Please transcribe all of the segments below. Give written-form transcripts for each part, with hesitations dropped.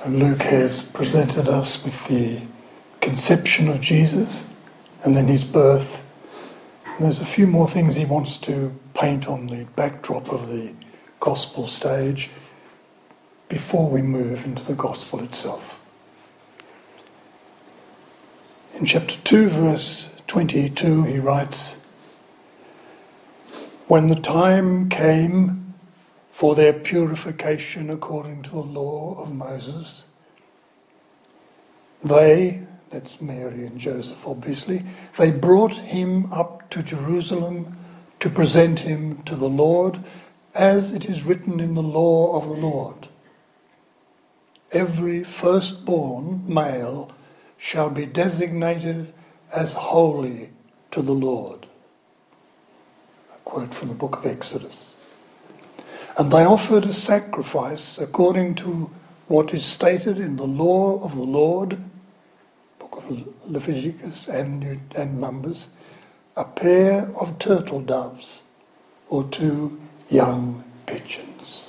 And Luke has presented us with the conception of Jesus and then his birth. And there's a few more things he wants to paint on the backdrop of the gospel stage before we move into the gospel itself. In chapter 2, verse 22, he writes, "When the time came for their purification according to the law of Moses, they," that's Mary and Joseph obviously, "they brought him up to Jerusalem to present him to the Lord, as it is written in the law of the Lord. Every firstborn male shall be designated as holy to the Lord." A quote from the book of Exodus. "And they offered a sacrifice according to what is stated in the law of the Lord," book of Leviticus and Numbers, "a pair of turtle doves or 2 young pigeons."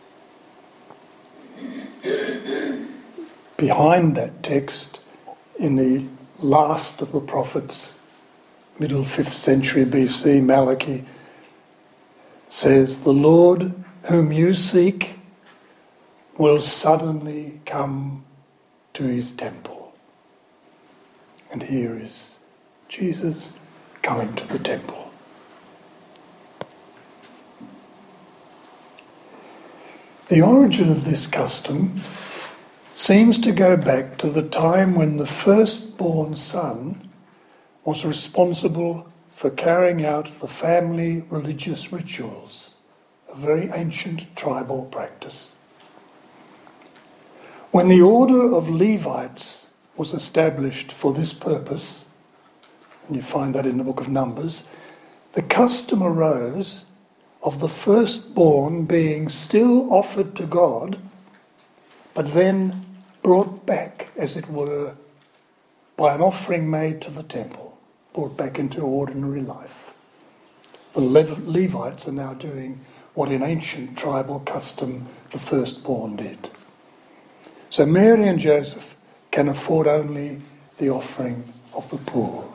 Behind that text, in the last of the prophets, middle 5th century BC, Malachi says, "The Lord whom you seek will suddenly come to his temple." And here is Jesus coming to the temple. The origin of this custom seems to go back to the time when the firstborn son was responsible for carrying out the family religious rituals, a very ancient tribal practice. When the order of Levites was established for this purpose, and you find that in the book of Numbers, the custom arose of the firstborn being still offered to God, but then brought back, as it were, by an offering made to the temple, brought back into ordinary life. The Levites are now doing what in ancient tribal custom the firstborn did. So Mary and Joseph can afford only the offering of the poor.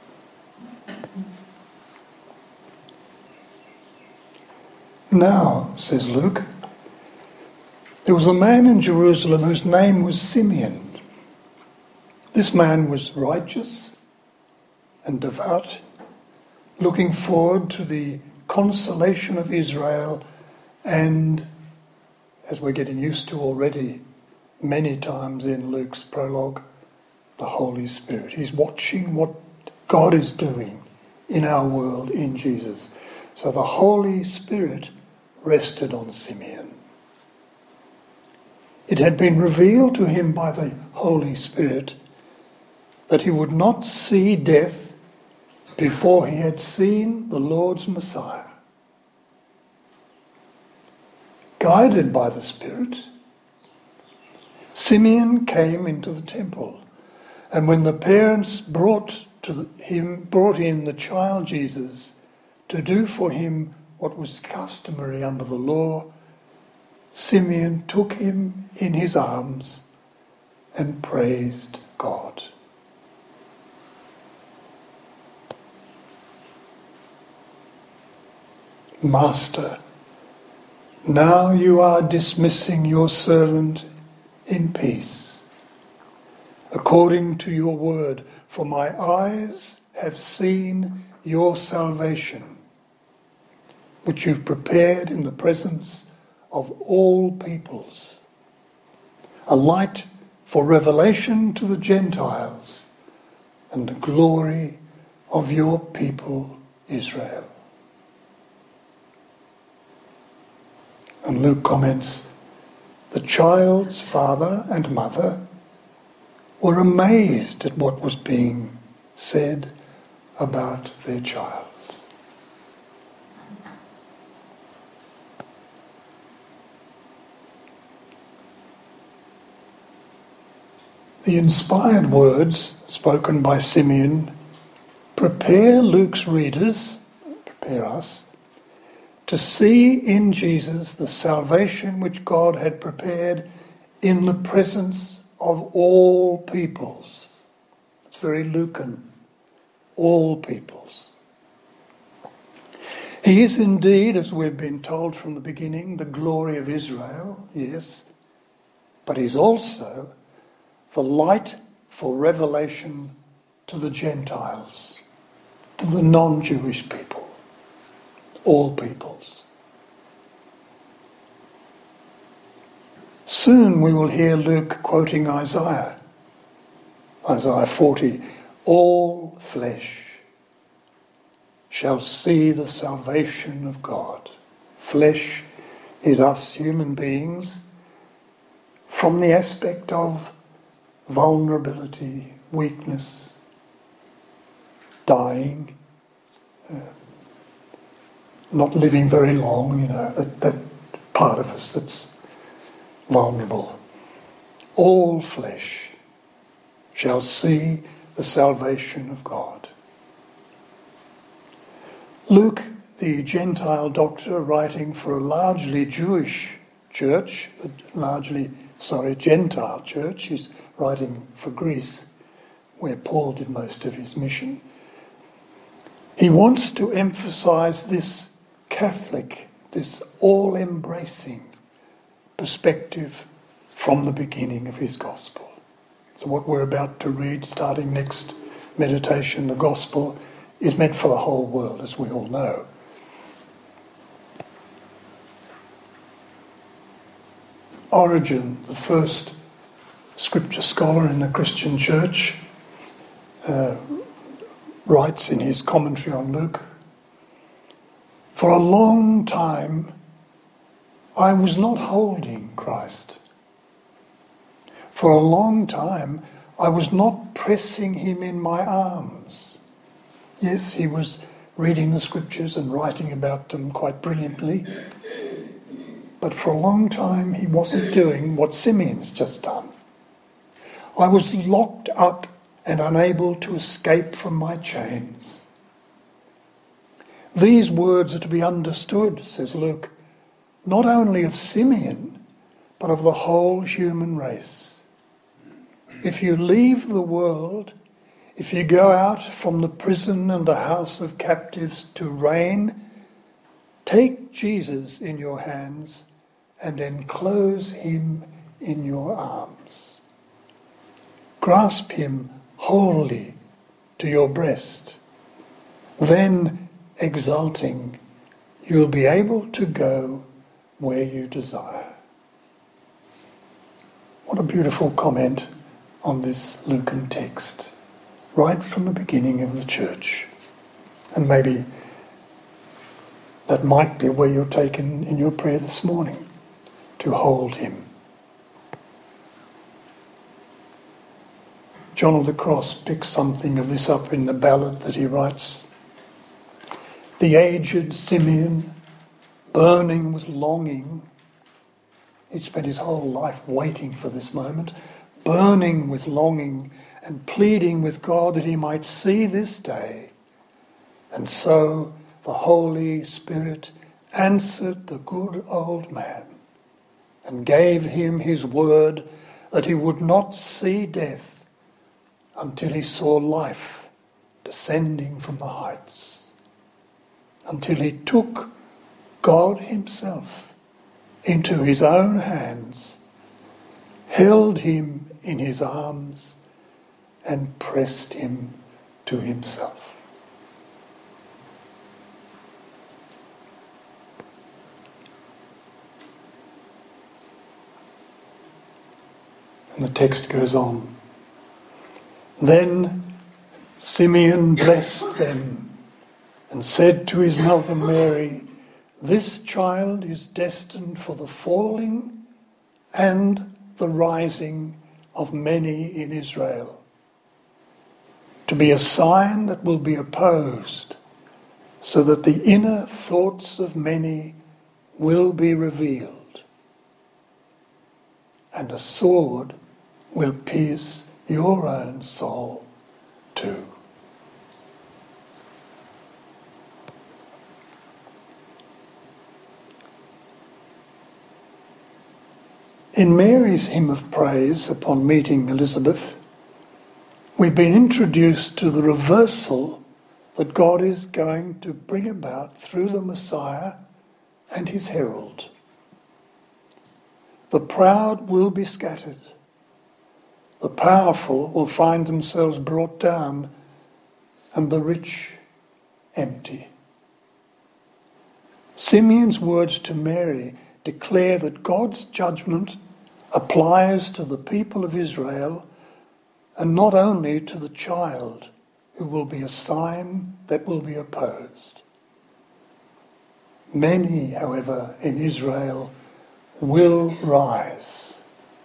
"Now," says Luke, "there was a man in Jerusalem whose name was Simeon. This man was righteous and devout, looking forward to the consolation of Israel and, as we're getting used to already many times in Luke's prologue, the Holy Spirit." He's watching what God is doing in our world in Jesus. So the Holy Spirit rested on Simeon. It had been revealed to him by the Holy Spirit that he would not see death before he had seen the Lord's Messiah. Guided by the Spirit, Simeon came into the temple, and when the parents brought in the child Jesus to do for him what was customary under the law, Simeon took him in his arms and praised God. "Master, now you are dismissing your servant in peace, according to your word, for my eyes have seen your salvation, which you've prepared in the presence of all peoples, a light for revelation to the Gentiles and the glory of your people Israel." And Luke comments, "The child's father and mother were amazed at what was being said about their child." The inspired words spoken by Simeon prepare Luke's readers, prepare us, to see in Jesus the salvation which God had prepared in the presence of all peoples. It's very Lucan. All peoples. He is indeed, as we've been told from the beginning, the glory of Israel, yes, but he's also the light for revelation to the Gentiles, to the non-Jewish people, all peoples. Soon we will hear Luke quoting Isaiah 40, all flesh shall see the salvation of God. Flesh is us human beings from the aspect of vulnerability, weakness, dying, not living very long, that part of us that's vulnerable. All flesh shall see the salvation of God. Luke, the Gentile doctor, writing for a largely Jewish church, Gentile church, he's writing for Greece, where Paul did most of his mission. He wants to emphasize this Catholic, this all-embracing perspective from the beginning of his gospel. So what we're about to read, starting next meditation, the gospel, is meant for the whole world, as we all know. Origen, the first scripture scholar in the Christian church, writes in his commentary on Luke, "For a long time I was not holding Christ. For a long time I was not pressing him in my arms." Yes, he was reading the scriptures and writing about them quite brilliantly, but for a long time he wasn't doing what Simeon's just done. I was locked up and unable to escape from my chains. These words are to be understood, says Luke, not only of Simeon, but of the whole human race. If you leave the world, if you go out from the prison and the house of captives to reign, take Jesus in your hands and enclose him in your arms. Grasp him wholly to your breast. Then, exulting, you'll be able to go where you desire. What a beautiful comment on this Lucan text, right from the beginning of the church. And maybe that might be where you're taken in your prayer this morning, to hold him. John of the Cross picks something of this up in the ballad that he writes. The aged Simeon, burning with longing, he'd spent his whole life waiting for this moment, burning with longing and pleading with God that he might see this day. And so the Holy Spirit answered the good old man and gave him his word that he would not see death until he saw life descending from the heights, until he took God himself into his own hands, held him in his arms, and pressed him to himself. And the text goes on. Then Simeon blessed them and said to his mother Mary, "This child is destined for the falling and the rising of many in Israel, to be a sign that will be opposed, so that the inner thoughts of many will be revealed, and a sword will pierce your own soul too." In Mary's hymn of praise upon meeting Elizabeth, we've been introduced to the reversal that God is going to bring about through the Messiah and his herald. The proud will be scattered. The powerful will find themselves brought down, and the rich empty. Simeon's words to Mary declare that God's judgment applies to the people of Israel and not only to the child who will be a sign that will be opposed. Many, however, in Israel will rise.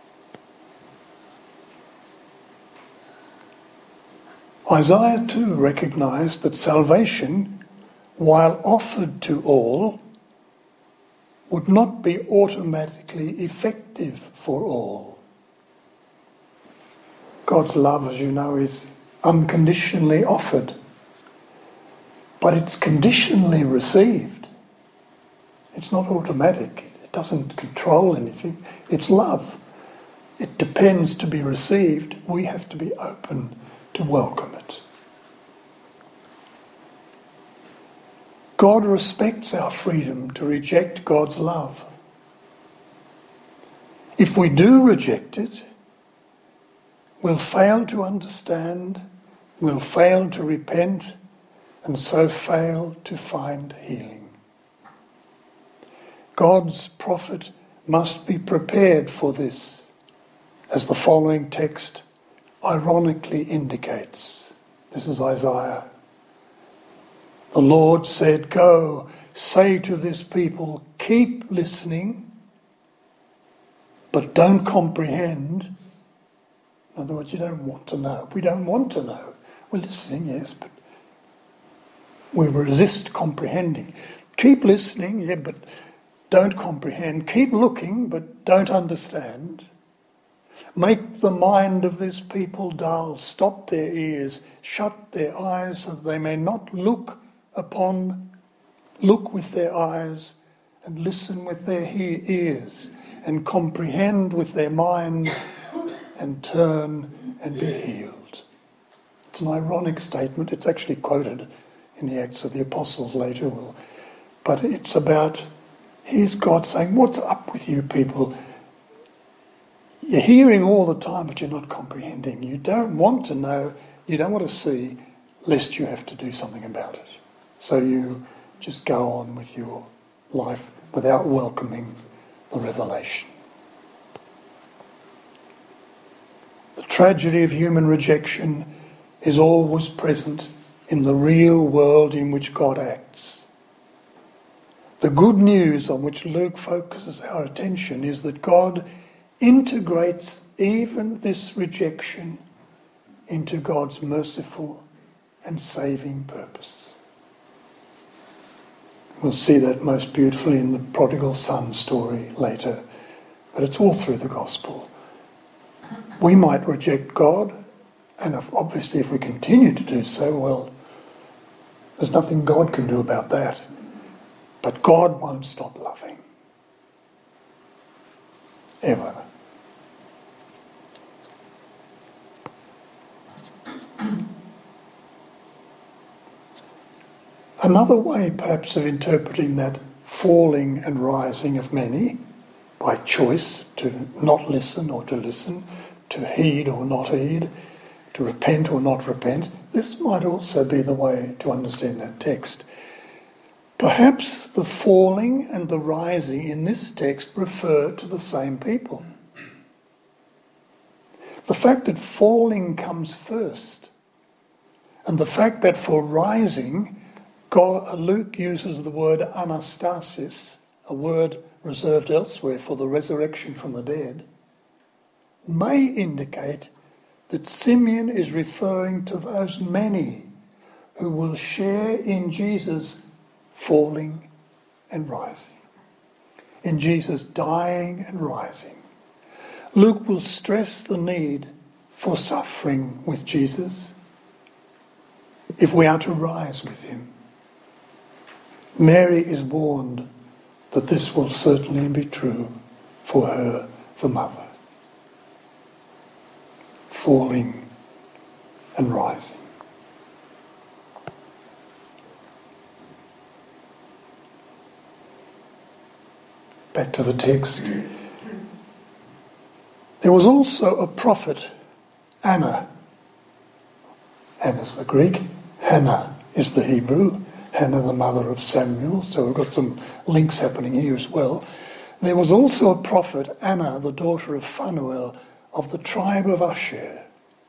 Isaiah too recognised that salvation, while offered to all, would not be automatically effective for all. God's love, as you know, is unconditionally offered, but it's conditionally received. It's not automatic. It doesn't control anything. It's love. It depends to be received. We have to be open to welcome it. God respects our freedom to reject God's love. If we do reject it, we'll fail to understand, we'll fail to repent, and so fail to find healing. God's prophet must be prepared for this, as the following text ironically indicates. This is Isaiah. The Lord said, "Go, say to this people, keep listening, but don't comprehend." In other words, you don't want to know. We don't want to know. We're listening, yes, but we resist comprehending. Keep listening, yeah, but don't comprehend. Keep looking, but don't understand. Make the mind of this people dull. Stop their ears. Shut their eyes so that they may not look with their eyes and listen with their ears and comprehend with their minds and turn and be healed. It's an ironic statement. It's actually quoted in the Acts of the Apostles later. But it's about, here's God saying, what's up with you people? You're hearing all the time, but you're not comprehending. You don't want to know, you don't want to see, lest you have to do something about it. So you just go on with your life without welcoming the revelation. The tragedy of human rejection is always present in the real world in which God acts. The good news on which Luke focuses our attention is that God integrates even this rejection into God's merciful and saving purpose. We'll see that most beautifully in the prodigal son story later, but it's all through the gospel. We might reject God, and obviously if we continue to do so, well, there's nothing God can do about that. But God won't stop loving. Ever. Another way, perhaps, of interpreting that falling and rising of many, by choice to not listen or to listen, to heed or not heed, to repent or not repent, this might also be the way to understand that text. Perhaps the falling and the rising in this text refer to the same people. The fact that falling comes first, and the fact that for rising, Luke uses the word anastasis, a word reserved elsewhere for the resurrection from the dead, may indicate that Simeon is referring to those many who will share in Jesus' falling and rising, in Jesus' dying and rising. Luke will stress the need for suffering with Jesus if we are to rise with him. Mary is warned that this will certainly be true for her the mother, falling and rising. Back to the text. There was also a prophet, Anna. Anna's the Greek, Hannah is the Hebrew, Hannah the mother of Samuel, so we've got some links happening here as well. There was also a prophet, Anna, the daughter of Phanuel, of the tribe of Asher.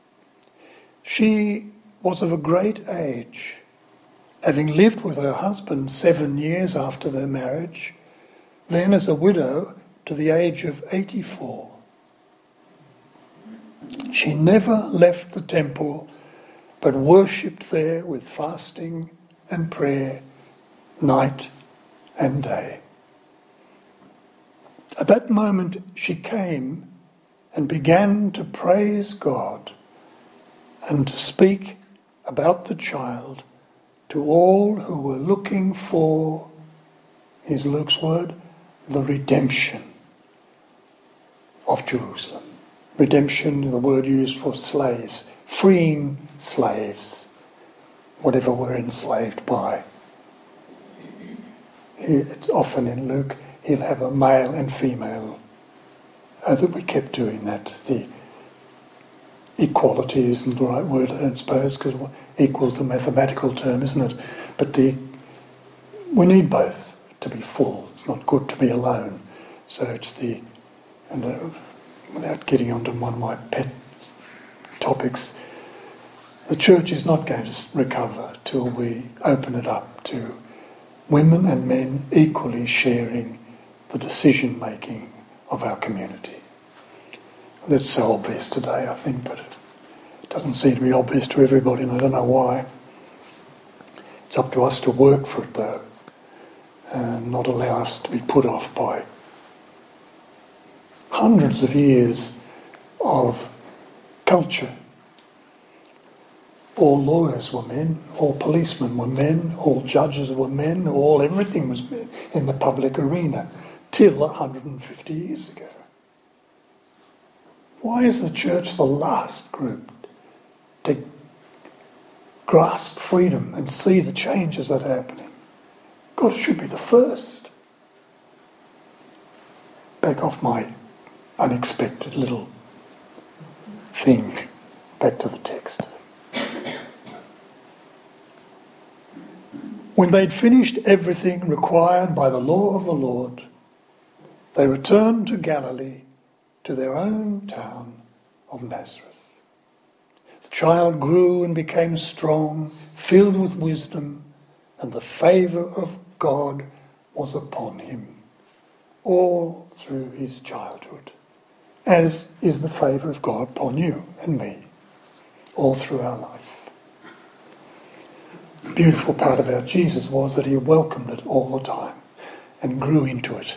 She was of a great age, having lived with her husband 7 years after their marriage, then as a widow to the age of 84. She never left the temple, but worshipped there with fasting and prayer night and day. At that moment she came and began to praise God and to speak about the child to all who were looking for, here's Luke's word, the redemption of Jerusalem. Redemption, the word used for slaves, freeing slaves, whatever we're enslaved by. It's often in Luke, he'll have a male and female. That we kept doing that. The equality isn't the right word, I don't suppose, because equal's the mathematical term, isn't it? But we need both to be full. It's not good to be alone. So it's without getting onto one of my pet topics, the church is not going to recover till we open it up to women and men equally sharing the decision making of our community. That's so obvious today, I think, but it doesn't seem to be obvious to everybody, and I don't know why. It's up to us to work for it, though, and not allow us to be put off by hundreds of years of culture. All lawyers were men, all policemen were men, all judges were men, everything was men in the public arena, till 150 years ago. Why is the church the last group to grasp freedom and see the changes that are happening? God should be the first. Back off my unexpected little thing. Back to the text. When they'd finished everything required by the law of the Lord, they returned to Galilee, to their own town of Nazareth. The child grew and became strong, filled with wisdom, and the favour of God was upon him all through his childhood, as is the favour of God upon you and me all through our life. The beautiful part about Jesus was that he welcomed it all the time and grew into it.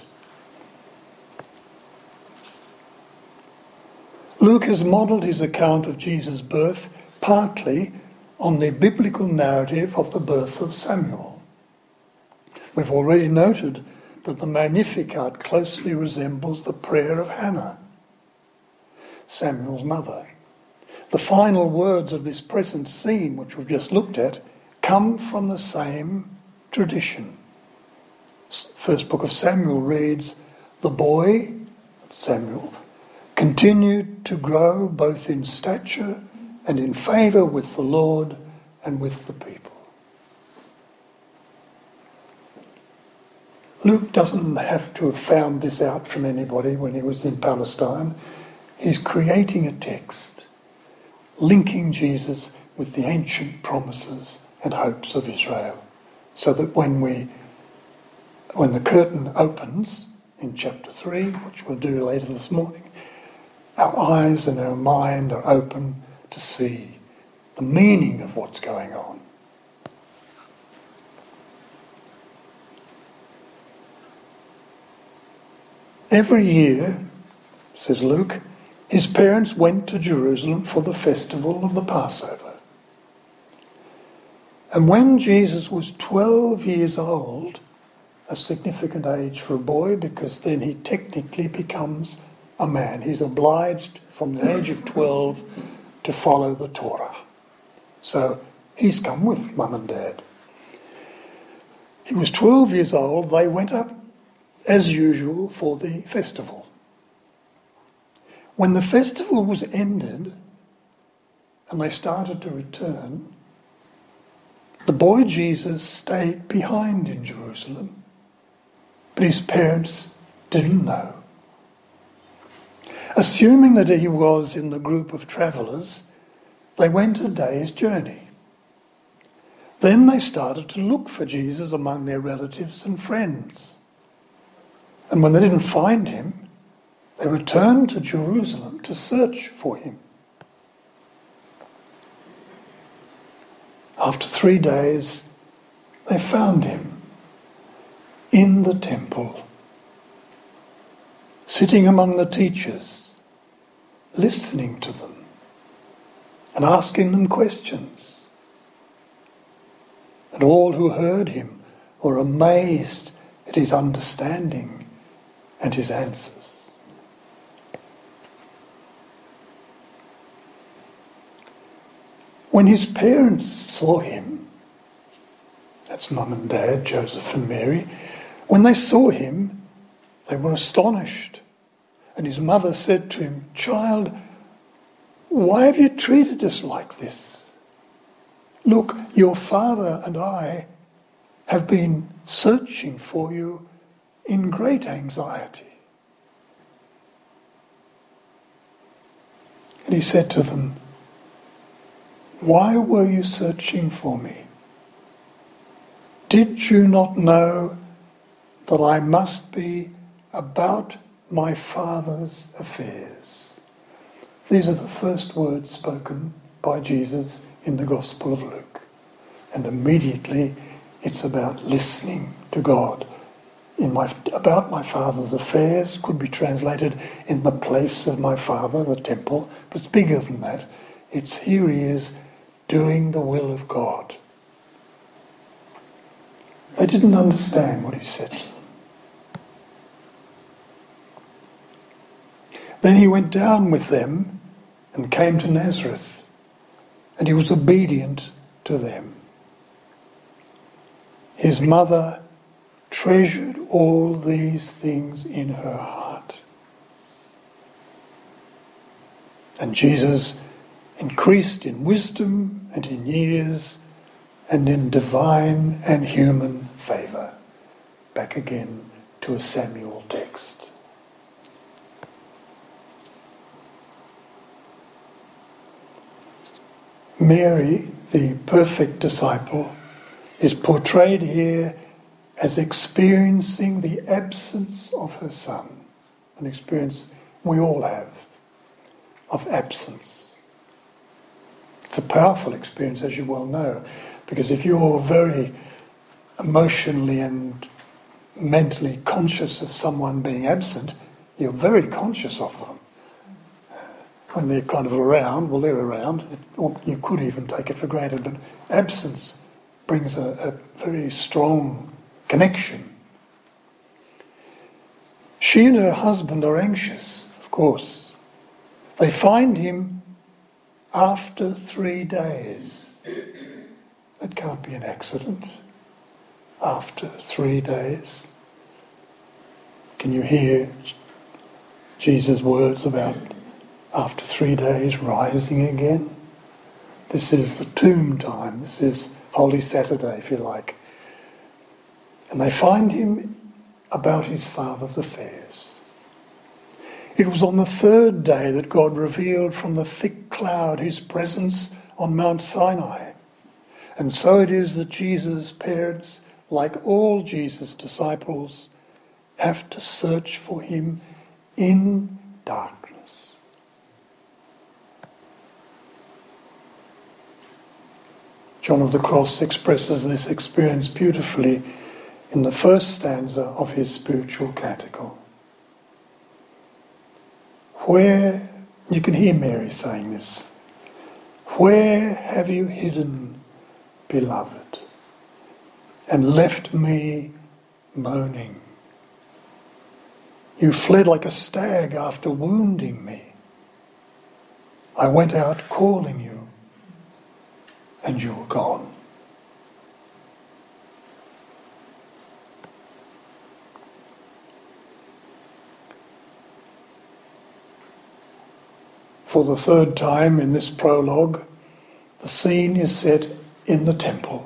Luke has modelled his account of Jesus' birth partly on the biblical narrative of the birth of Samuel. We've already noted that the Magnificat closely resembles the prayer of Hannah, Samuel's mother. The final words of this present scene, which we've just looked at, come from the same tradition. First book of Samuel reads, "The boy," Samuel, "continued to grow both in stature and in favour with the Lord and with the people." Luke doesn't have to have found this out from anybody when he was in Palestine. He's creating a text linking Jesus with the ancient promises and hopes of Israel, so that when the curtain opens in chapter 3, which we'll do later this morning, our eyes and our mind are open to see the meaning of what's going on. Every year, says Luke, his parents went to Jerusalem for the festival of the Passover. And when Jesus was 12 years old, a significant age for a boy, because then he technically becomes a man. He's obliged from the age of 12 to follow the Torah. So he's come with mum and dad. He was 12 years old. They went up as usual for the festival. When the festival was ended and they started to return, the boy Jesus stayed behind in Jerusalem, but his parents didn't know. Assuming that he was in the group of travellers, they went a day's journey. Then they started to look for Jesus among their relatives and friends. And when they didn't find him, they returned to Jerusalem to search for him. After 3 days, they found him in the temple, sitting among the teachers, listening to them and asking them questions. And all who heard him were amazed at his understanding and his answers. When his parents saw him, that's mum and dad, Joseph and Mary, when they saw him, they were astonished. And his mother said to him, "Child, why have you treated us like this? Look, your father and I have been searching for you in great anxiety." And he said to them, "Why were you searching for me? Did you not know that I must be about my Father's affairs?" These are the first words spoken by Jesus in the Gospel of Luke. And immediately it's about listening to God. About my Father's affairs could be translated in the place of my Father, the temple, but it's bigger than that. It's here he is doing the will of God. They didn't understand what he said. Then he went down with them and came to Nazareth, and he was obedient to them. His mother treasured all these things in her heart. And Jesus increased in wisdom and in years and in divine and human favour. Back again to a Samuel text. Mary, the perfect disciple, is portrayed here as experiencing the absence of her son, an experience we all have of absence. It's a powerful experience, as you well know, because if you're very emotionally and mentally conscious of someone being absent, you're very conscious of them. When they're kind of around, well, they're around, or you could even take it for granted, but absence brings a very strong connection. She and her husband are anxious, of course. They find him after 3 days. That can't be an accident. After 3 days. Can you hear Jesus' words about after 3 days rising again? This is the tomb time. This is Holy Saturday, if you like. And they find him about his Father's affairs. It was on the 3rd day that God revealed from the thick cloud his presence on Mount Sinai. And so it is that Jesus' parents, like all Jesus' disciples, have to search for him in darkness. John of the Cross expresses this experience beautifully in the first stanza of his spiritual canticle. Where, you can hear Mary saying this, "Where have you hidden, beloved, and left me moaning?" You fled like a stag after wounding me. I went out calling you, and you were gone. For the third time in this prologue, the scene is set in the temple.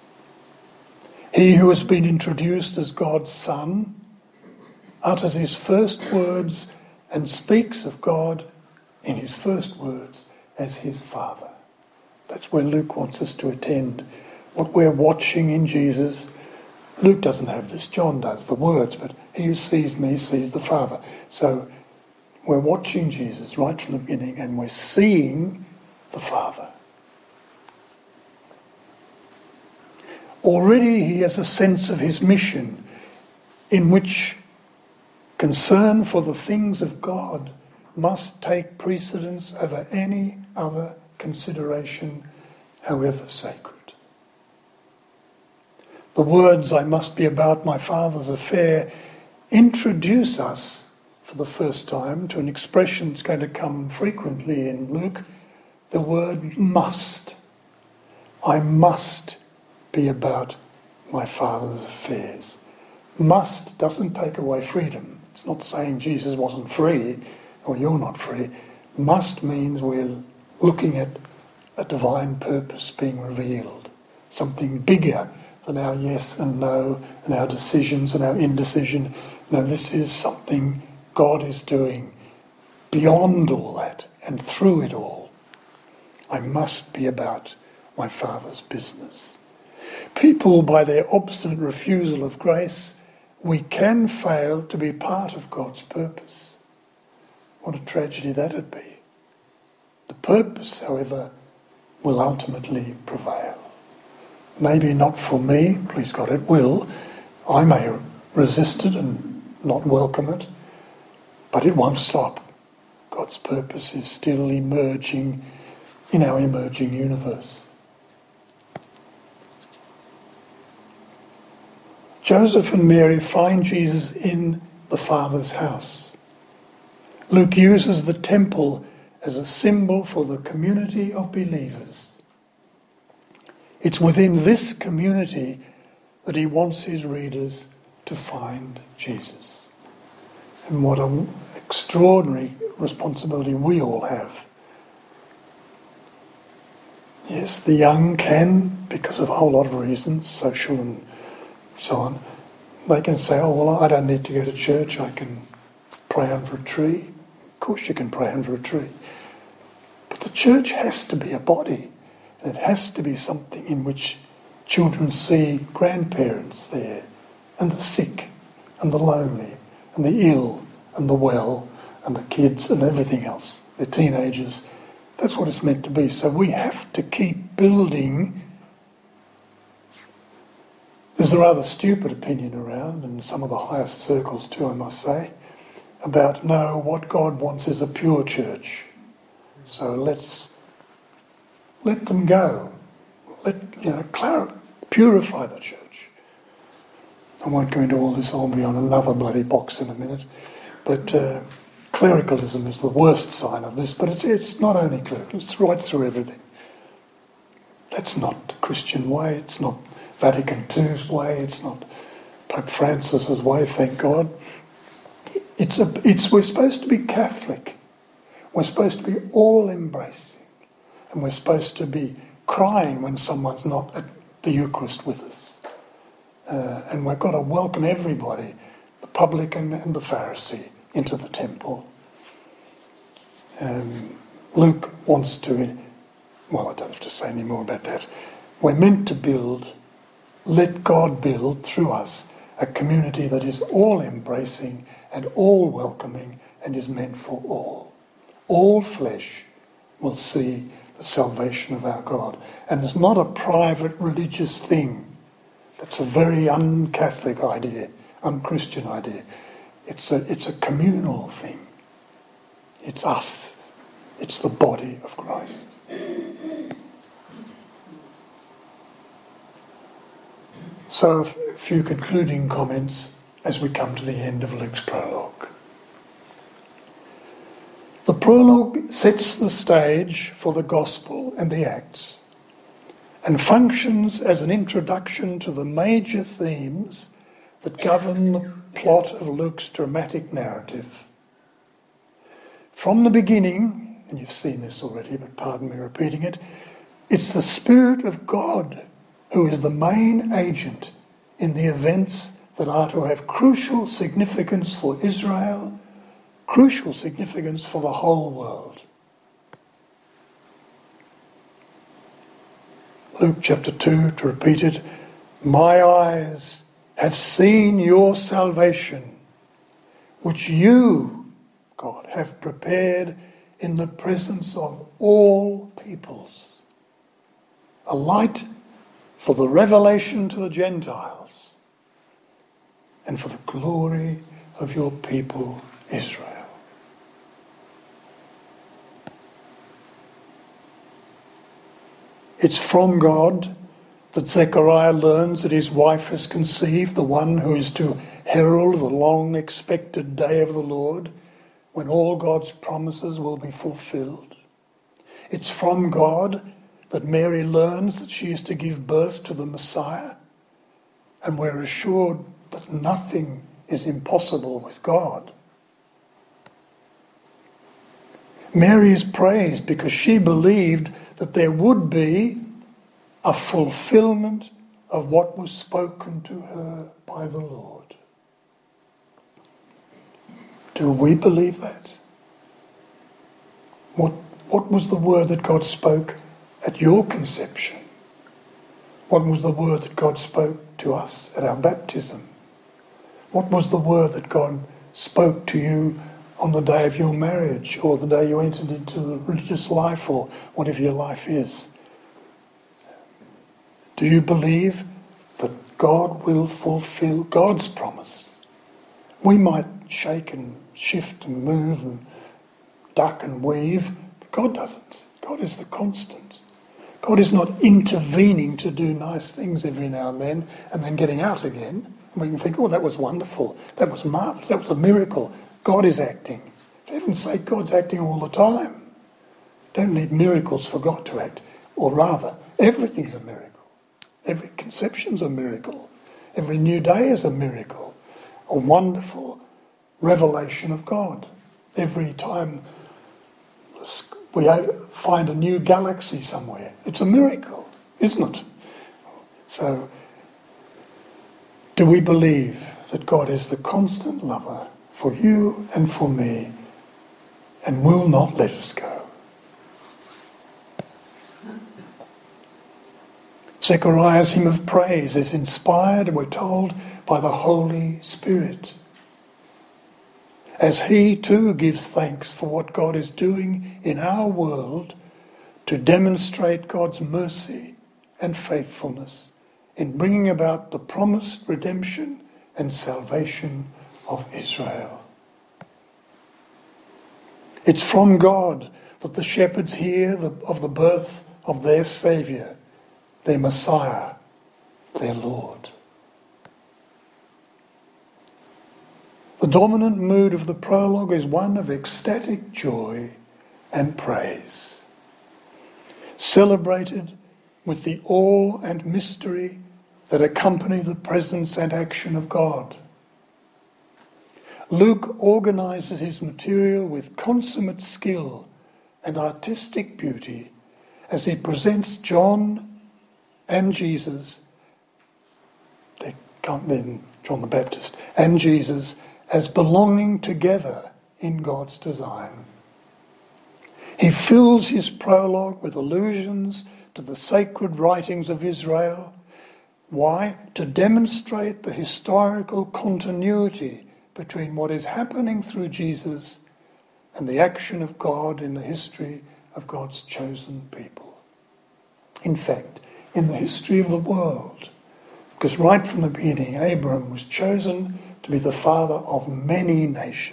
He who has been introduced as God's Son utters his first words and speaks of God in his first words as his Father. That's where Luke wants us to attend. What we're watching in Jesus, Luke doesn't have this, John does, the words, but he who sees me sees the Father. So we're watching Jesus right from the beginning and we're seeing the Father. Already he has a sense of his mission in which concern for the things of God must take precedence over any other consideration, however sacred. The words, I must be about my Father's affair, introduce us for the first time to an expression that's going to come frequently in Luke, the word must. I must be about my Father's affairs. Must doesn't take away freedom. It's not saying Jesus wasn't free or you're not free. Must means we're looking at a divine purpose being revealed. Something bigger than our yes and no and our decisions and our indecision. No, this is something God is doing beyond all that and through it all. I must be about my Father's business. People, by their obstinate refusal of grace, we can fail to be part of God's purpose. What a tragedy that would be. The purpose, however, will ultimately prevail. Maybe not for me, please God, it will. I may resist it and not welcome it, but it won't stop. God's purpose is still emerging in our emerging universe. Joseph and Mary find Jesus in the Father's house. Luke uses the temple as a symbol for the community of believers. It's within this community that he wants his readers to find Jesus. And what an extraordinary responsibility we all have. Yes, the young can, because of a whole lot of reasons, social and so on, they can say, oh, well, I don't need to go to church, I can pray under a tree. Of course you can pray under a tree. But the church has to be a body. And it has to be something in which children see grandparents there, and the sick, and the lonely, and the ill, and the well, and the kids, and everything else, the teenagers. That's what it's meant to be. So we have to keep building. There's a rather stupid opinion around, in some of the highest circles too, I must say, about, no, what God wants is a pure church. So let them go. Purify the church. I won't go into all this, I'll be on another bloody box in a minute. But clericalism is the worst sign of this, but it's not only clerical, it's right through everything. That's not the Christian way, it's not Vatican II's way, it's not Pope Francis's way, thank God. We're supposed to be Catholic. We're supposed to be all-embracing. And we're supposed to be crying when someone's not at the Eucharist with us. And we've got to welcome everybody, the publican and the Pharisee, into the temple. Luke wants to, well, I don't have to say any more about that. We're meant to build, let God build through us a community that is all-embracing and all-welcoming and is meant for all. All flesh will see the salvation of our God. And it's not a private religious thing. That's a very un-Catholic idea, un-Christian idea. It's a communal thing. It's us. It's the body of Christ. So a few concluding comments as we come to the end of Luke's prologue. prologue sets the stage for the Gospel and the Acts and functions as an introduction to the major themes that govern the plot of Luke's dramatic narrative. From the beginning, and you've seen this already, but pardon me repeating it, it's the Spirit of God who is the main agent in the events that are to have crucial significance for Israel, crucial significance for the whole world. Luke chapter 2, to repeat it, my eyes have seen your salvation, which you, God, have prepared in the presence of all peoples, a light for the revelation to the Gentiles and for the glory of your people Israel. It's from God that Zechariah learns that his wife has conceived the one who is to herald the long-expected day of the Lord, when all God's promises will be fulfilled. It's from God that Mary learns that she is to give birth to the Messiah, and we're assured that nothing is impossible with God. Mary is praised because she believed that there would be a fulfillment of what was spoken to her by the Lord. Do we believe that? What was the word that God spoke at your conception? What was the word that God spoke to us at our baptism? What was the word that God spoke to you on the day of your marriage, or the day you entered into the religious life, or whatever your life is? Do you believe that God will fulfill God's promise? We might shake and shift and move and duck and weave, but God doesn't. God is the constant. God is not intervening to do nice things every now and then getting out again. And we can think, oh, that was wonderful, that was marvellous, that was a miracle. God is acting. For heaven's sake, God's acting all the time. Don't need miracles for God to act. Or rather, everything's a miracle. Every conception's a miracle. Every new day is a miracle. A wonderful revelation of God. Every time we find a new galaxy somewhere, it's a miracle, isn't it? So, do we believe that God is the constant lover for you and for me, and will not let us go? Zechariah's hymn of praise is inspired, we're told, by the Holy Spirit, as he too gives thanks for what God is doing in our world to demonstrate God's mercy and faithfulness in bringing about the promised redemption and salvation of Israel. It's from God that the shepherds hear of the birth of their Saviour, their Messiah, their Lord. The dominant mood of the prologue is one of ecstatic joy and praise, celebrated with the awe and mystery that accompany the presence and action of God. Luke organises his material with consummate skill and artistic beauty as he presents John and Jesus, then John the Baptist, and Jesus as belonging together in God's design. He fills his prologue with allusions to the sacred writings of Israel. Why? To demonstrate the historical continuity between what is happening through Jesus and the action of God in the history of God's chosen people. In fact, in the history of the world, because right from the beginning, Abraham was chosen to be the father of many nations.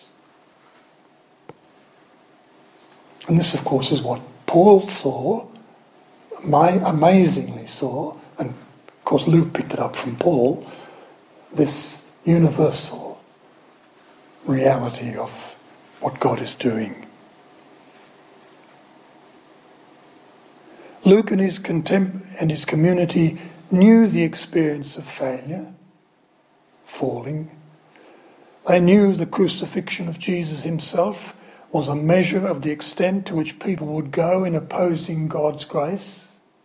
And this, of course, is what Paul saw, amazingly saw, and of course Luke picked it up from Paul, this universal reality of what God is doing Luke and his community knew the experience of failure, falling. They knew the crucifixion of Jesus himself was a measure of the extent to which people would go in opposing God's grace.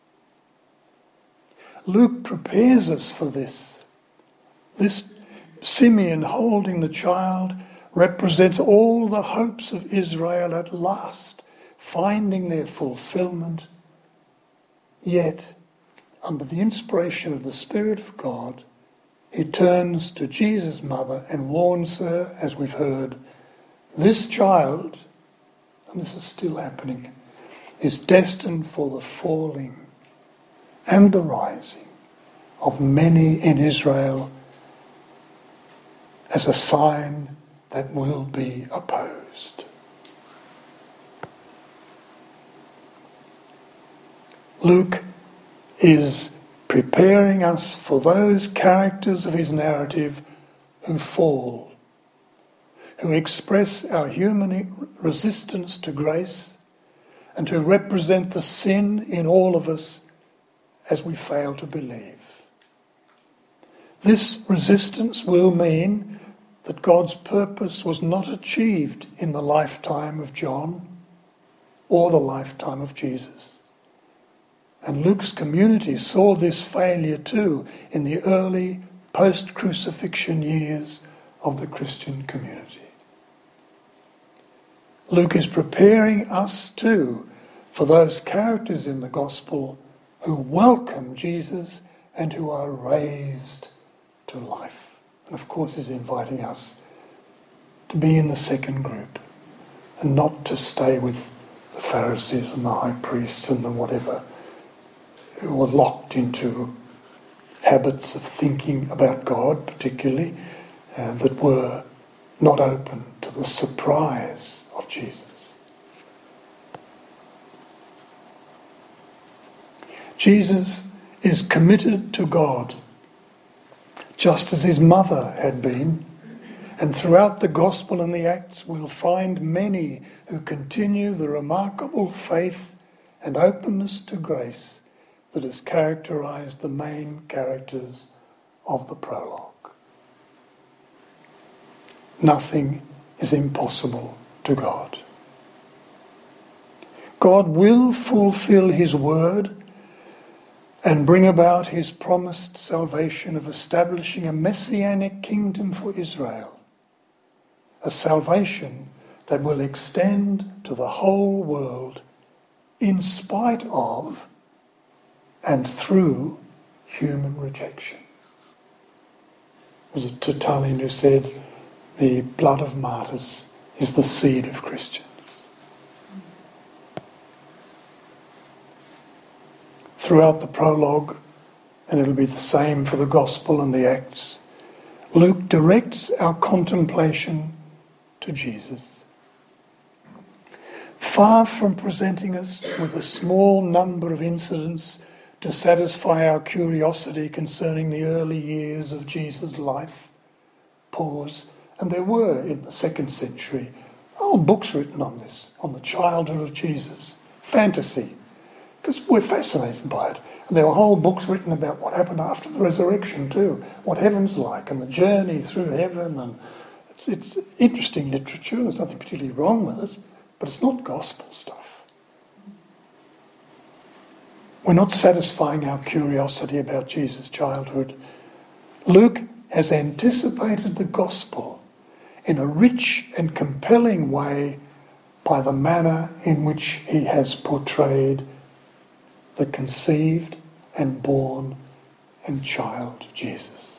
Luke prepares us for this. This Simeon holding the child represents all the hopes of Israel at last finding their fulfillment. Yet, under the inspiration of the Spirit of God, he turns to Jesus' mother and warns her, as we've heard, this child, and this is still happening, is destined for the falling and the rising of many in Israel as a sign that will be opposed. Luke is preparing us for those characters of his narrative who fall, who express our human resistance to grace, and who represent the sin in all of us as we fail to believe. This resistance will mean that God's purpose was not achieved in the lifetime of John or the lifetime of Jesus. And Luke's community saw this failure too in the early post-crucifixion years of the Christian community. Luke is preparing us too for those characters in the gospel who welcome Jesus and who are raised to life. And of course he's inviting us to be in the second group and not to stay with the Pharisees and the high priests and the whatever, who were locked into habits of thinking about God particularly, that were not open to the surprise of Jesus. Jesus is committed to God, just as his mother had been, and throughout the Gospel and the Acts we'll find many who continue the remarkable faith and openness to grace that has characterized the main characters of the prologue. Nothing is impossible to God. God will fulfill his word and bring about his promised salvation of establishing a messianic kingdom for Israel, a salvation that will extend to the whole world in spite of and through human rejection. Was it Tertullian who said, the blood of martyrs is the seed of Christians? Throughout the prologue, and it'll be the same for the Gospel and the Acts, Luke directs our contemplation to Jesus. Far from presenting us with a small number of incidents to satisfy our curiosity concerning the early years of Jesus' life, pause, and there were in the 2nd century whole books written on this, on the childhood of Jesus, fantasy, because we're fascinated by it. And there were whole books written about what happened after the resurrection too, what heaven's like and the journey through heaven. And it's interesting literature, there's nothing particularly wrong with it, but it's not gospel stuff. We're not satisfying our curiosity about Jesus' childhood. Luke has anticipated the gospel in a rich and compelling way by the manner in which he has portrayed the conceived and born and child Jesus.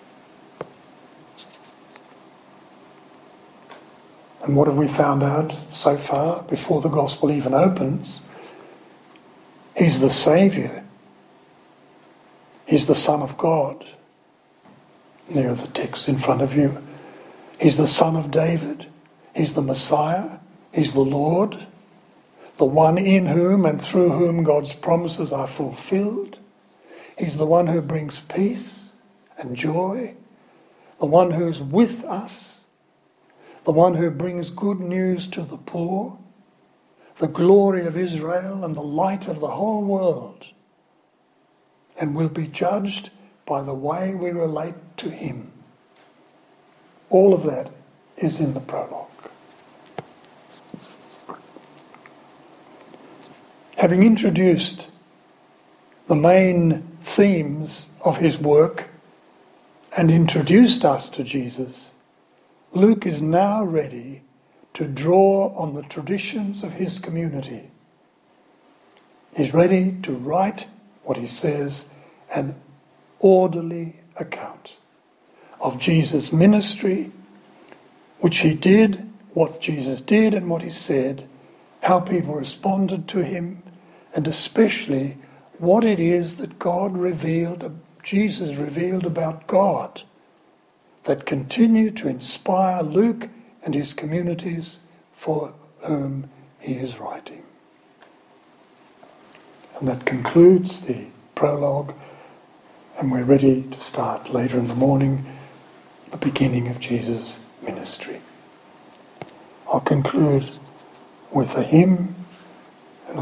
And what have we found out so far before the gospel even opens? He's the Saviour. He's the Son of God. There are the texts in front of you. He's the Son of David. He's the Messiah. He's the Lord, the one in whom and through whom God's promises are fulfilled. He's the one who brings peace and joy, the one who's with us, the one who brings good news to the poor, the glory of Israel and the light of the whole world, and will be judged by the way we relate to him. All of that is in the prologue. Having introduced the main themes of his work and introduced us to Jesus, Luke is now ready to draw on the traditions of his community. He's ready to write what he says, an orderly account of Jesus' ministry, which he did, what Jesus did and what he said, how people responded to him, and especially what it is that Jesus revealed about God that continue to inspire Luke and his communities for whom he is writing. And that concludes the prologue, and we're ready to start later in the morning the beginning of Jesus' ministry. I'll conclude with a hymn